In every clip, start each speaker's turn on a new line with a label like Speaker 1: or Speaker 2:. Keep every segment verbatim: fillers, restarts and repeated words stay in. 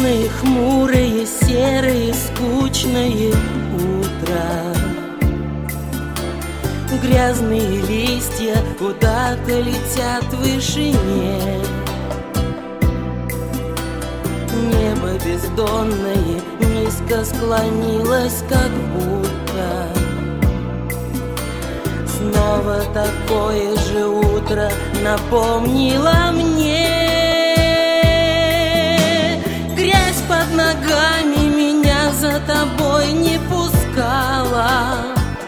Speaker 1: Грустные, хмурые, серые, скучные утра. Грязные листья куда-то летят в вышине. Небо бездонное низко склонилось, как будто снова такое же утро напомнило мне. Грязь под ногами меня за тобой не пускала.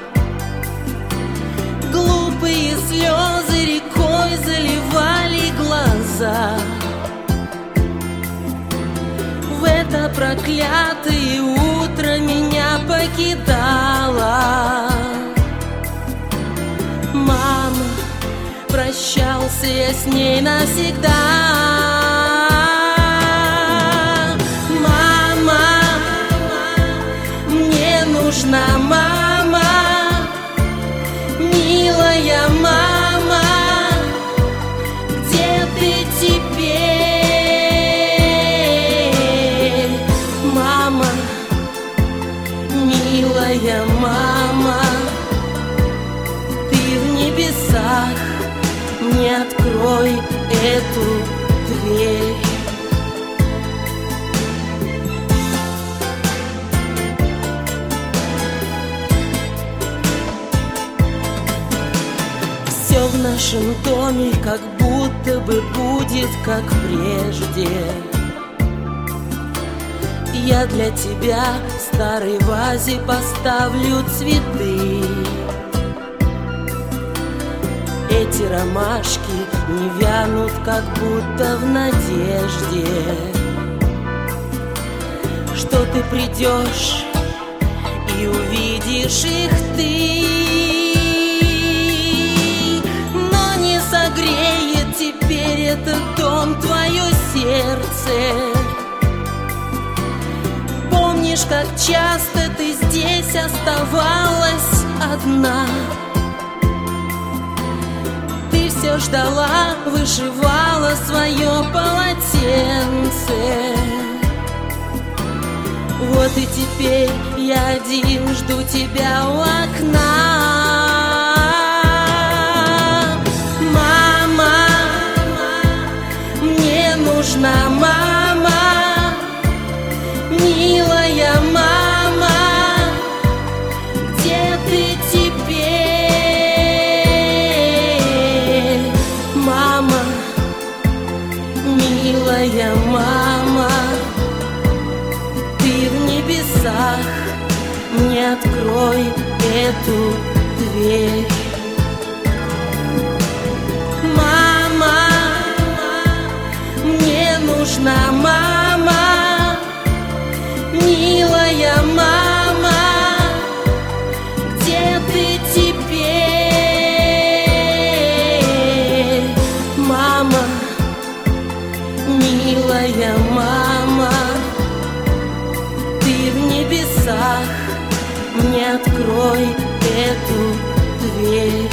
Speaker 1: Глупые слезы рекой заливали глаза. В это проклятое утро меня покидала мама. Прощался я с ней навсегда. Мама, мне нужна мама, милая мама, где ты теперь? Мама, милая мама, ты в небесах, мне открой эту дверь. Все в нашем доме как будто бы будет как прежде. Я для тебя в старой вазе поставлю цветы. Эти ромашки не вянут, как будто в надежде, что ты придешь и увидишь их ты. Но не согреет теперь этот дом твое сердце. Помнишь, как часто ты здесь оставалась одна? Все ждала, вышивала свое полотенце. Вот и теперь я один жду тебя у окна. Мама, мне нужна мама, милая мама, где ты теперь? Милая мама, ты в небесах, мне открой эту дверь. Мама, мне нужна мама, милая мама, где ты теперь? Мама, милая мама, ты в небесах, мне открой эту дверь.